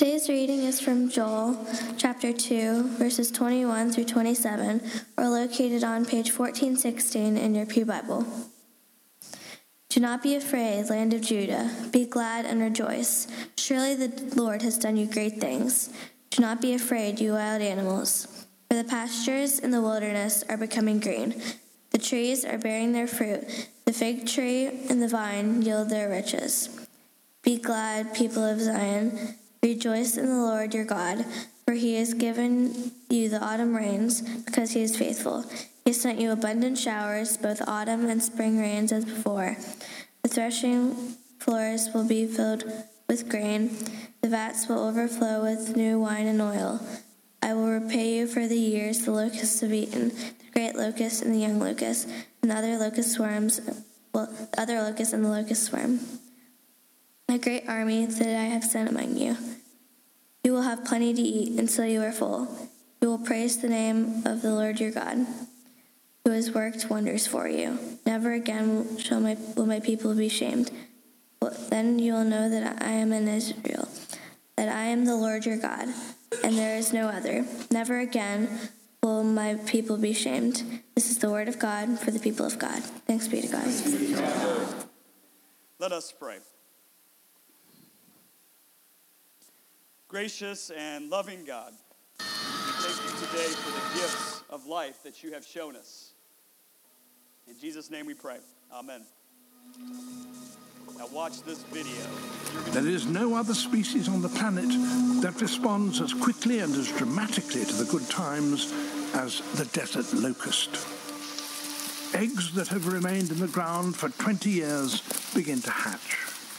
Today's reading is from Joel, chapter 2, verses 21 through 27, or located on page 1416 in your Pew Bible. Do not be afraid, land of Judah. Be glad and rejoice. Surely the Lord has done you great things. Do not be afraid, you wild animals. For the pastures in the wilderness are becoming green. The trees are bearing their fruit. The fig tree and the vine yield their riches. Be glad, people of Zion. Rejoice in the Lord your God, for he has given you the autumn rains, because he is faithful. He has sent you abundant showers, both autumn and spring rains as before. The threshing floors will be filled with grain. The vats will overflow with new wine and oil. I will repay you for the years the locusts have eaten, the great locust and the young locust, and the other locust swarms, other locust and the locust swarm. A great army that I have sent among you. You will have plenty to eat until you are full. You will praise the name of the Lord your God, who has worked wonders for you. Never again will my people be shamed. Then you will know that I am in Israel, that I am the Lord your God, and there is no other. Never again will my people be shamed. This is the word of God for the people of God. Thanks be to God. Let us pray. Gracious and loving God, we thank you today for the gifts of life that you have shown us. In Jesus' name we pray. Amen. Now watch this video. There is no other species on the planet that responds as quickly and as dramatically to the good times as the desert locust. Eggs that have remained in the ground for 20 years begin to hatch.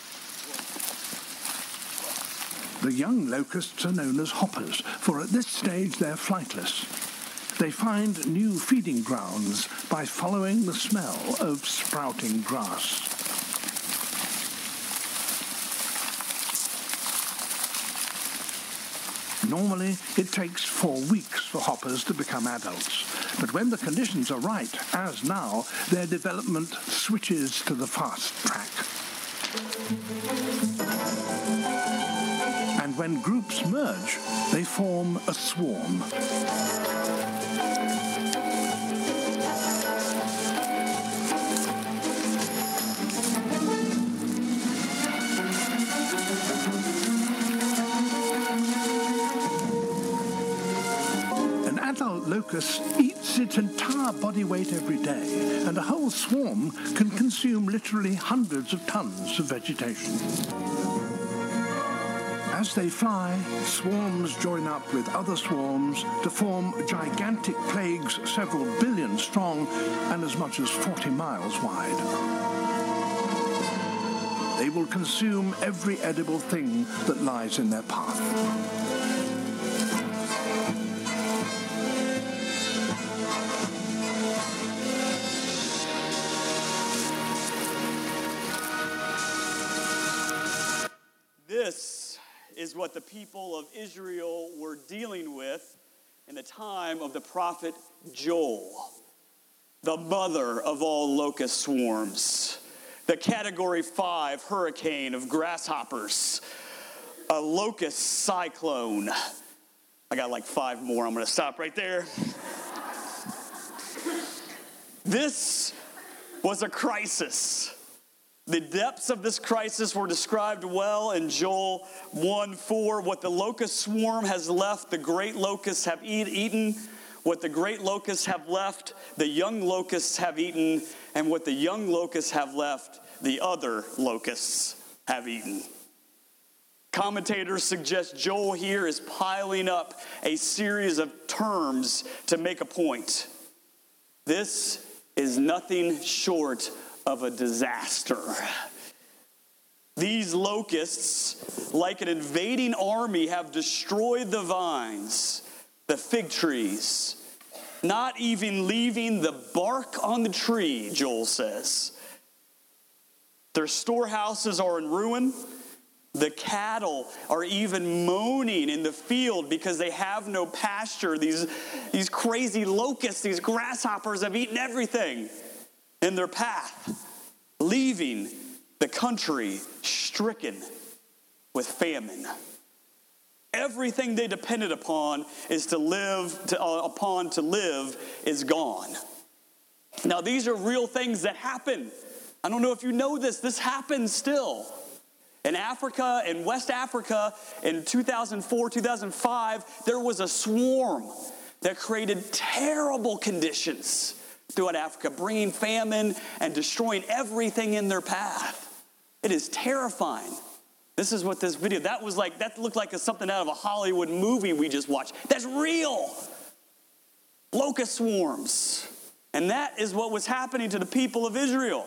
The young locusts are known as hoppers, for at this stage they're flightless. They find new feeding grounds by following the smell of sprouting grass. Normally, it takes 4 weeks for hoppers to become adults, but when the conditions are right, as now, their development switches to the fast track. And when groups merge, they form a swarm. An adult locust eats its entire body weight every day, and a whole swarm can consume literally hundreds of tons of vegetation. As they fly, swarms join up with other swarms to form gigantic plagues several billion strong and as much as 40 miles wide. They will consume every edible thing that lies in their path. This is what the people of Israel were dealing with in the time of the prophet Joel, the mother of all locust swarms, the Category 5 hurricane of grasshoppers, a locust cyclone. I got like 5 more. I'm going to stop right there. This was a crisis. The depths of this crisis were described well in Joel 1:4. What the locust swarm has left, the great locusts have eaten. What the great locusts have left, the young locusts have eaten. And what the young locusts have left, the other locusts have eaten. Commentators suggest Joel here is piling up a series of terms to make a point. This is nothing short of a disaster. These locusts, like an invading army, have destroyed the vines, the fig trees, not even leaving the bark on the tree, Joel says. Their storehouses are in ruin. The cattle are even moaning in the field because they have no pasture. These crazy locusts, these grasshoppers have eaten everything in their path, leaving the country stricken with famine. Everything they depended upon is to live is gone. Now, these are real things that happen. I don't know if you know this. This happens still. In Africa, in West Africa, in 2004, 2005, there was a swarm that created terrible conditions throughout Africa, bringing famine and destroying everything in their path. It is terrifying. This is what this video, that looked like something out of a Hollywood movie we just watched. That's real. Locust swarms. And that is what was happening to the people of Israel.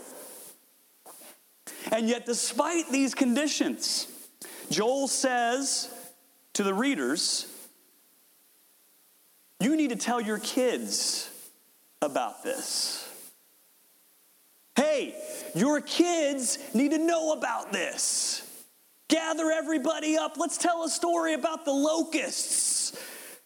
And yet, despite these conditions, Joel says to the readers, you need to tell your kids about this. Hey, your kids need to know about this. Gather everybody up. Let's tell a story about the locusts.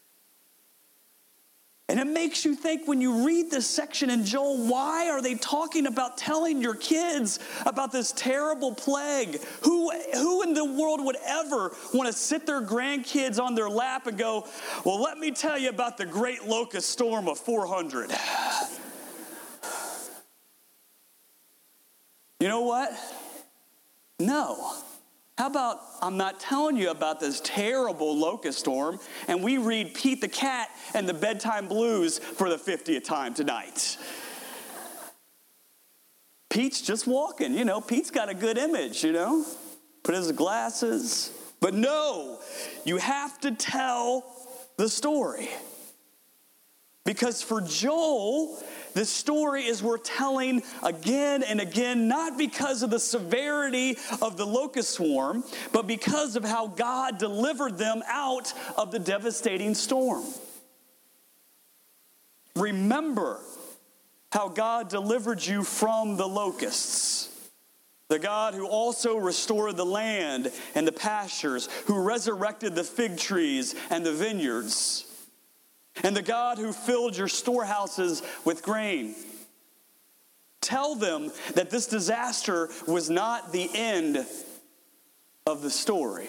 And it makes you think when you read this section in Joel, why are they talking about telling your kids about this terrible plague? Who in the world would ever want to sit their grandkids on their lap and go, well, let me tell you about the great locust storm of 400. You know what? No. How about I'm not telling you about this terrible locust storm, and we read Pete the Cat and the Bedtime Blues for the 50th time tonight. Pete's just walking, Pete's got a good image, Put his glasses. But no, you have to tell the story. Because for Joel, the story is worth telling again and again, not because of the severity of the locust swarm, but because of how God delivered them out of the devastating storm. Remember how God delivered you from the locusts. The God who also restored the land and the pastures, who resurrected the fig trees and the vineyards. And the God who filled your storehouses with grain. Tell them that this disaster was not the end of the story.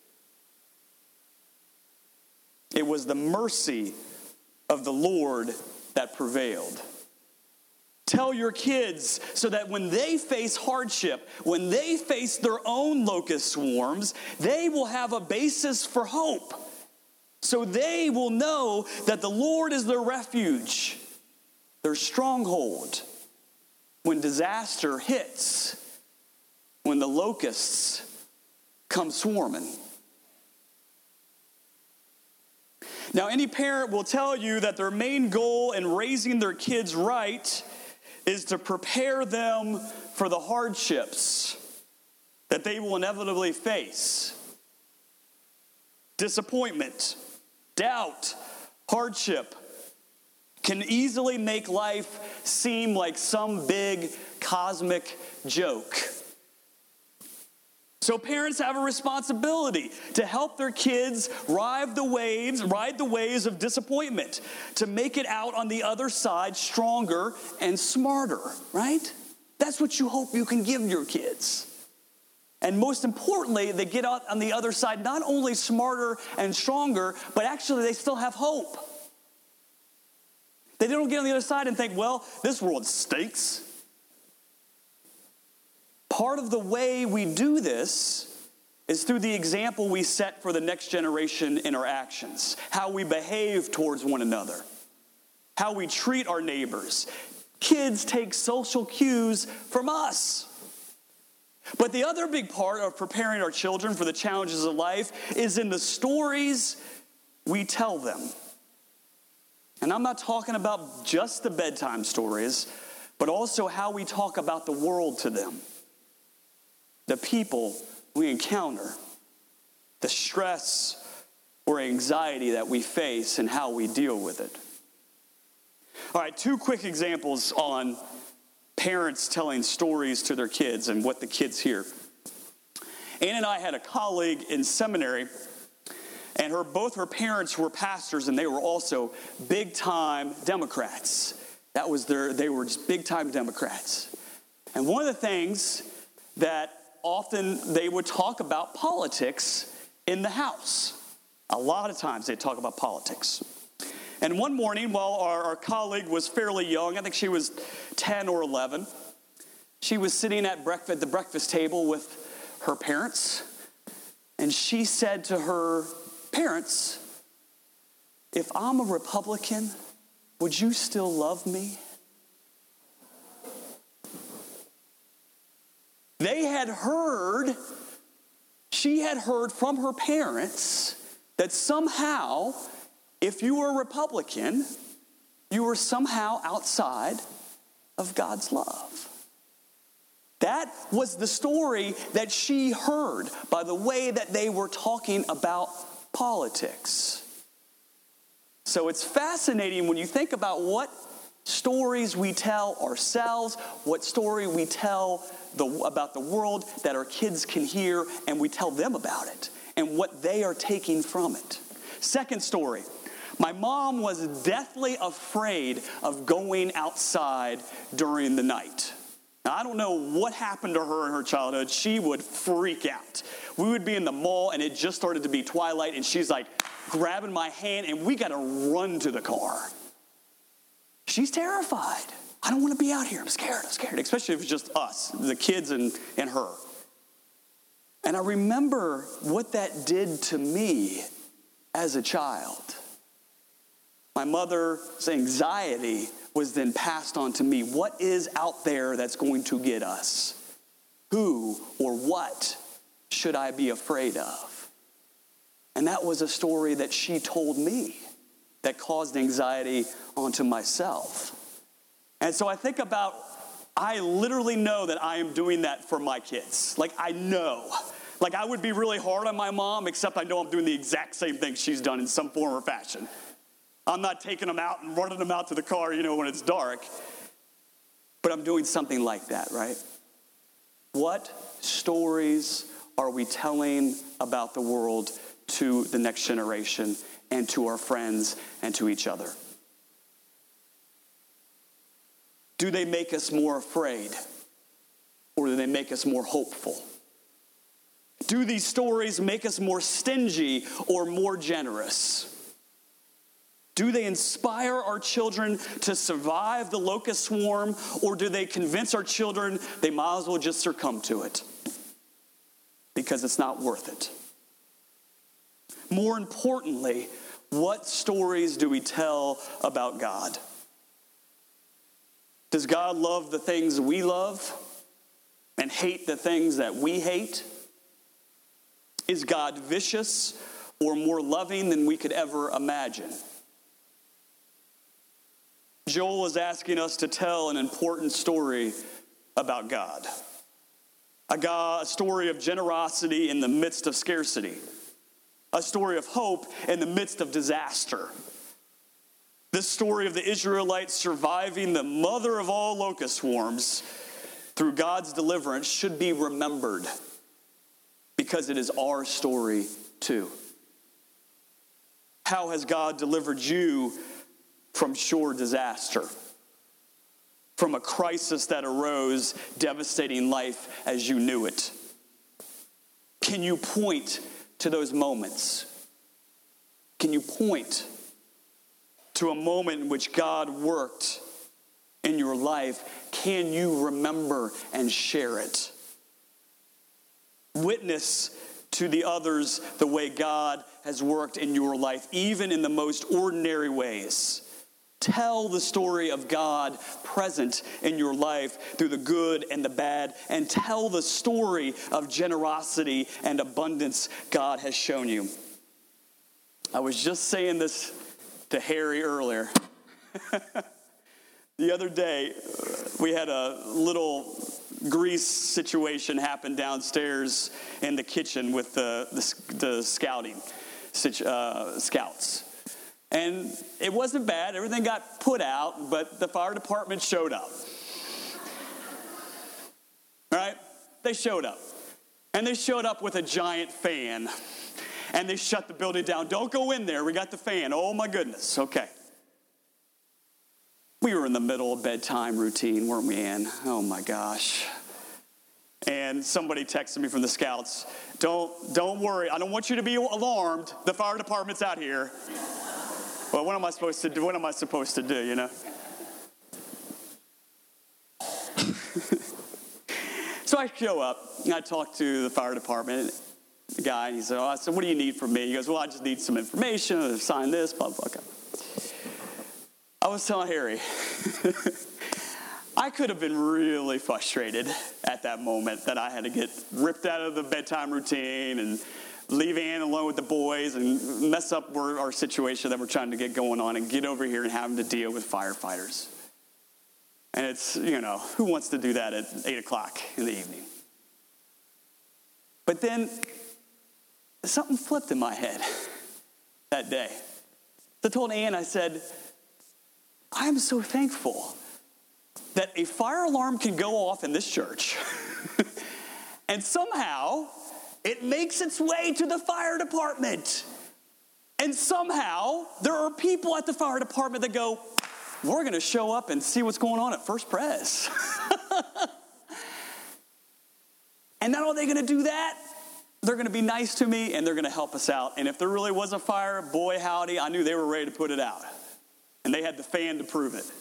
It was the mercy of the Lord that prevailed. Tell your kids so that when they face hardship, when they face their own locust swarms, they will have a basis for hope. So they will know that the Lord is their refuge, their stronghold. When disaster hits, when the locusts come swarming. Now, any parent will tell you that their main goal in raising their kids right is to prepare them for the hardships that they will inevitably face. Disappointment, doubt, hardship can easily make life seem like some big cosmic joke. So parents have a responsibility to help their kids ride the waves of disappointment, to make it out on the other side stronger and smarter, right? That's what you hope you can give your kids. And most importantly, they get out on the other side not only smarter and stronger, but actually they still have hope. They don't get on the other side and think, well, this world stinks. Part of the way we do this is through the example we set for the next generation in our actions, how we behave towards one another, how we treat our neighbors. Kids take social cues from us. But the other big part of preparing our children for the challenges of life is in the stories we tell them. And I'm not talking about just the bedtime stories, but also how we talk about the world to them. The people we encounter, the stress or anxiety that we face and how we deal with it. All right, 2 quick examples on parents telling stories to their kids and what the kids hear. Ann and I had a colleague in seminary, and both her parents were pastors, and they were also big-time Democrats. They were just big-time Democrats. And one of the things that often they would talk about politics in the house. A lot of times they talk about politics. And one morning, while our colleague was fairly young, I think she was 10 or 11, she was sitting at the breakfast table with her parents, and she said to her parents, "If I'm a Republican, would you still love me?" She had heard from her parents that somehow, if you were a Republican, you were somehow outside of God's love. That was the story that she heard by the way that they were talking about politics. So it's fascinating when you think about what stories we tell ourselves, what story we tell about the world that our kids can hear, and we tell them about it and what they are taking from it. Second story. My mom was deathly afraid of going outside during the night. Now, I don't know what happened to her in her childhood. She would freak out. We would be in the mall, and it just started to be twilight, and she's like grabbing my hand, and we got to run to the car. She's terrified. I don't want to be out here. I'm scared. Especially if it's just us, the kids and her. And I remember what that did to me as a child. My mother's anxiety was then passed on to me. What is out there that's going to get us? Who or what should I be afraid of? And that was a story that she told me that caused anxiety onto myself. And so I think about, I literally know that I am doing that for my kids. Like, I know. Like, I would be really hard on my mom, except I know I'm doing the exact same thing she's done in some form or fashion. I'm not taking them out and running them out to the car, when it's dark. But I'm doing something like that, right? What stories are we telling about the world to the next generation and to our friends and to each other? Do they make us more afraid, or do they make us more hopeful? Do these stories make us more stingy or more generous? Do they inspire our children to survive the locust swarm, or do they convince our children they might as well just succumb to it because it's not worth it? More importantly, what stories do we tell about God? Does God love the things we love and hate the things that we hate? Is God vicious or more loving than we could ever imagine? Joel is asking us to tell an important story about God. A story of generosity in the midst of scarcity. A story of hope in the midst of disaster. This story of the Israelites surviving the mother of all locust swarms through God's deliverance should be remembered, because it is our story too. How has God delivered you from sure disaster? From a crisis that arose, devastating life as you knew it? Can you point to those moments? Can you point to a moment in which God worked in your life? Can you remember and share it? Witness to the others the way God has worked in your life, even in the most ordinary ways. Tell the story of God present in your life through the good and the bad, and tell the story of generosity and abundance God has shown you. I was just saying this to Harry earlier. The other day, we had a little grease situation happen downstairs in the kitchen with the scouts. And it wasn't bad. Everything got put out, but the fire department showed up. Right? They showed up. And they showed up with a giant fan. And they shut the building down. Don't go in there. We got the fan. Oh, my goodness. Okay. We were in the middle of bedtime routine, weren't we, Ann? Oh, my gosh. And somebody texted me from the Scouts, don't worry, I don't want you to be alarmed. The fire department's out here. Well, what am I supposed to do? What am I supposed to do, you know? So I show up, and I talk to the fire department guy, and he said, I said, what do you need from me? He goes, well, I just need some information, sign this, blah, blah, blah. I was telling Harry, I could have been really frustrated at that moment that I had to get ripped out of the bedtime routine and leave Ann alone with the boys and mess up our situation that we're trying to get going on and get over here and having to deal with firefighters. And it's, who wants to do that at 8 o'clock in the evening? But then something flipped in my head that day. I told Ann, I said, I am so thankful that a fire alarm can go off in this church and somehow it makes its way to the fire department. And somehow there are people at the fire department that go, we're going to show up and see what's going on at First Pres. And not only are they going to do that, they're going to be nice to me and they're going to help us out. And if there really was a fire, boy howdy, I knew they were ready to put it out. And they had the fan to prove it.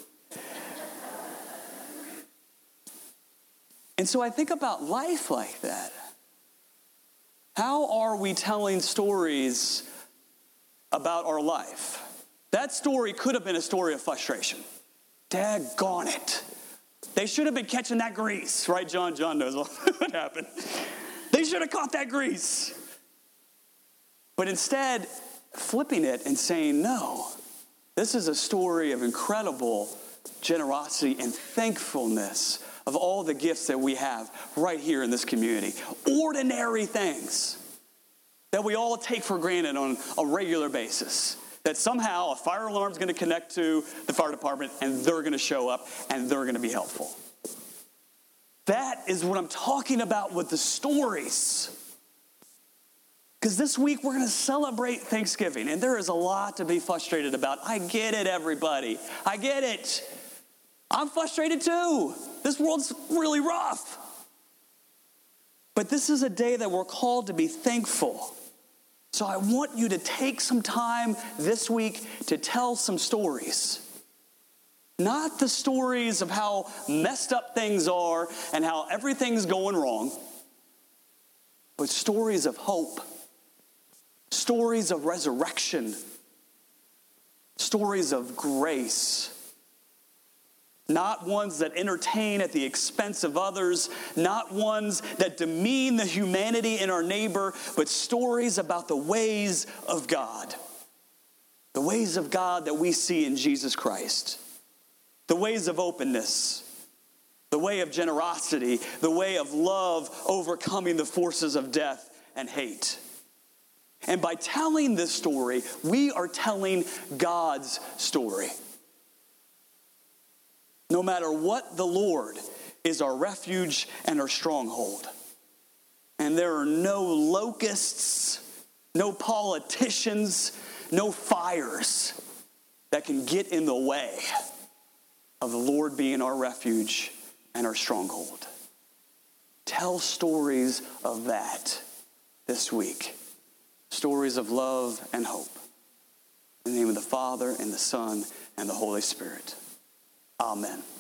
And so I think about life like that. How are we telling stories about our life? That story could have been a story of frustration. Daggone it. They should have been catching that grease, right, John? John knows what happened. They should have caught that grease. But instead, flipping it and saying, no, this is a story of incredible generosity and thankfulness of all the gifts that we have right here in this community. Ordinary things that we all take for granted on a regular basis. That somehow a fire alarm is going to connect to the fire department and they're going to show up and they're going to be helpful. That is what I'm talking about with the stories. Because this week we're going to celebrate Thanksgiving and there is a lot to be frustrated about. I get it, everybody. I get it. I'm frustrated too. This world's really rough. But this is a day that we're called to be thankful. So I want you to take some time this week to tell some stories. Not the stories of how messed up things are and how everything's going wrong, but stories of hope, stories of resurrection, stories of grace. Not ones that entertain at the expense of others, not ones that demean the humanity in our neighbor, but stories about the ways of God. The ways of God that we see in Jesus Christ. The ways of openness, the way of generosity, the way of love overcoming the forces of death and hate. And by telling this story, we are telling God's story. No matter what, the Lord is our refuge and our stronghold. And there are no locusts, no politicians, no fires that can get in the way of the Lord being our refuge and our stronghold. Tell stories of that this week. Stories of love and hope. In the name of the Father, and the Son, and the Holy Spirit. Amen.